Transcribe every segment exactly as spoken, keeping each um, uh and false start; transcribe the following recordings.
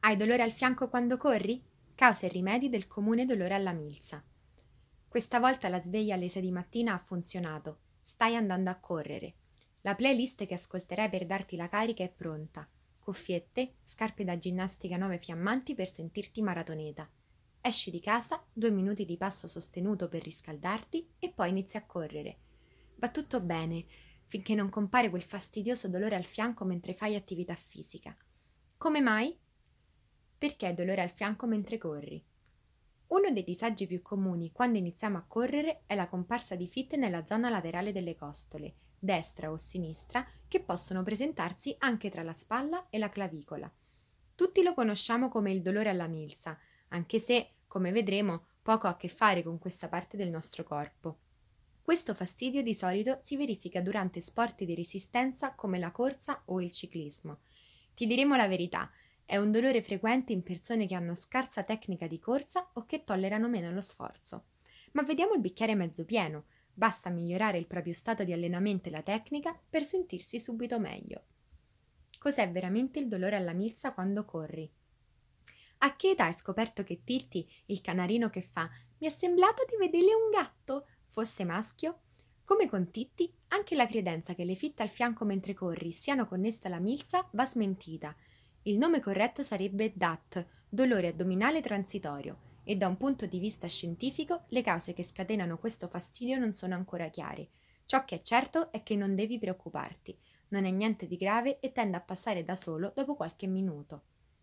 Hai dolore al fianco quando corri? Cause e rimedi del comune dolore alla milza. Questa volta la sveglia alle sei di mattina ha funzionato. Stai andando a correre. La playlist che ascolterai per darti la carica è pronta. Cuffiette, scarpe da ginnastica nuove fiammanti per sentirti maratoneta. Esci di casa, due minuti di passo sostenuto per riscaldarti e poi inizi a correre. Va tutto bene, finché non compare quel fastidioso dolore al fianco mentre fai attività fisica. Come mai? Perché hai dolore al fianco mentre corri? Uno dei disagi più comuni quando iniziamo a correre è la comparsa di fitte nella zona laterale delle costole, destra o sinistra, che possono presentarsi anche tra la spalla e la clavicola. Tutti lo conosciamo come il dolore alla milza, anche se, come vedremo, poco ha a che fare con questa parte del nostro corpo. Questo fastidio di solito si verifica durante sport di resistenza come la corsa o il ciclismo. Ti diremo la verità, è un dolore frequente in persone che hanno scarsa tecnica di corsa o che tollerano meno lo sforzo. Ma vediamo il bicchiere mezzo pieno, basta migliorare il proprio stato di allenamento e la tecnica per sentirsi subito meglio. Cos'è veramente il dolore alla milza quando corri? A che età hai scoperto che Titti, il canarino che fa "mi è sembrato di vedere un gatto", fosse maschio? Come con Titti, anche la credenza che le fitte al fianco mentre corri siano connesse alla milza va smentita. Il nome corretto sarebbe D A T, dolore addominale transitorio, e da un punto di vista scientifico le cause che scatenano questo fastidio non sono ancora chiare. Ciò che è certo è che non devi preoccuparti, non è niente di grave e tende a passare da solo dopo qualche minuto.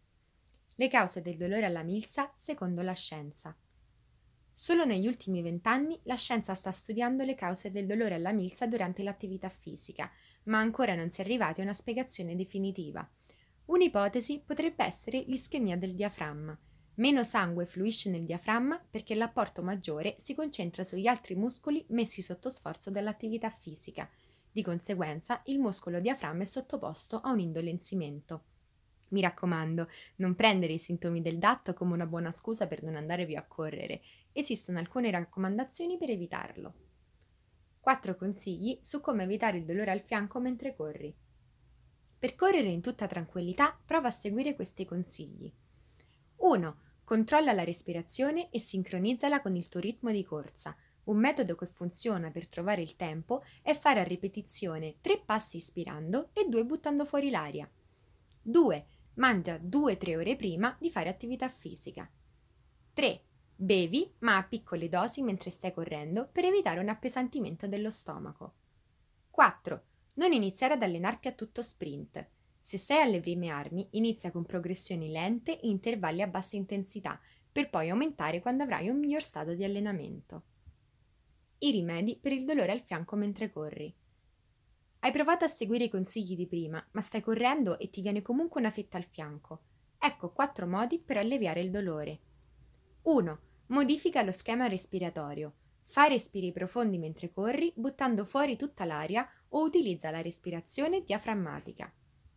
Le cause del dolore alla milza secondo la scienza. Solo negli ultimi vent'anni la scienza sta studiando le cause del dolore alla milza durante l'attività fisica, ma ancora non si è arrivati a una spiegazione definitiva. Un'ipotesi potrebbe essere l'ischemia del diaframma. Meno sangue fluisce nel diaframma perché l'apporto maggiore si concentra sugli altri muscoli messi sotto sforzo dall'attività fisica. Di conseguenza, il muscolo diaframma è sottoposto a un indolenzimento. Mi raccomando, non prendere i sintomi del D A T come una buona scusa per non andare più a correre. Esistono alcune raccomandazioni per evitarlo. quattro consigli su come evitare il dolore al fianco mentre corri. Per correre in tutta tranquillità, prova a seguire questi consigli. uno. Controlla la respirazione e sincronizzala con il tuo ritmo di corsa. Un metodo che funziona per trovare il tempo è fare a ripetizione tre passi ispirando e due buttando fuori l'aria. due. Mangia due tre ore prima di fare attività fisica. tre. Bevi, ma a piccole dosi mentre stai correndo per evitare un appesantimento dello stomaco. quattro. Non iniziare ad allenarti a tutto sprint. Se sei alle prime armi, inizia con progressioni lente e intervalli a bassa intensità, per poi aumentare quando avrai un miglior stato di allenamento. I rimedi per il dolore al fianco mentre corri. Hai provato a seguire i consigli di prima, ma stai correndo e ti viene comunque una fetta al fianco. Ecco quattro modi per alleviare il dolore. uno. Modifica lo schema respiratorio. Fai respiri profondi mentre corri, buttando fuori tutta l'aria o utilizza la respirazione diaframmatica.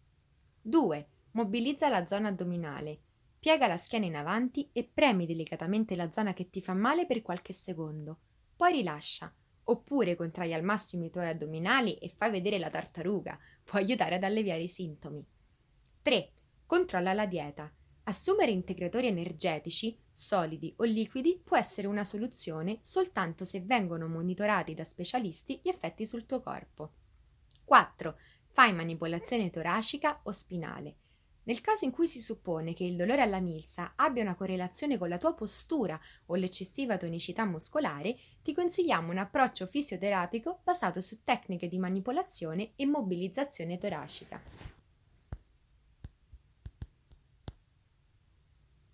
due. Mobilizza la zona addominale. Piega la schiena in avanti e premi delicatamente la zona che ti fa male per qualche secondo. Poi rilascia. Oppure contrai al massimo i tuoi addominali e fai vedere la tartaruga. Può aiutare ad alleviare i sintomi. tre. Controlla la dieta. Assumere integratori energetici, solidi o liquidi può essere una soluzione soltanto se vengono monitorati da specialisti gli effetti sul tuo corpo. quattro. Fai manipolazione toracica o spinale. Nel caso in cui si suppone che il dolore alla milza abbia una correlazione con la tua postura o l'eccessiva tonicità muscolare, ti consigliamo un approccio fisioterapico basato su tecniche di manipolazione e mobilizzazione toracica.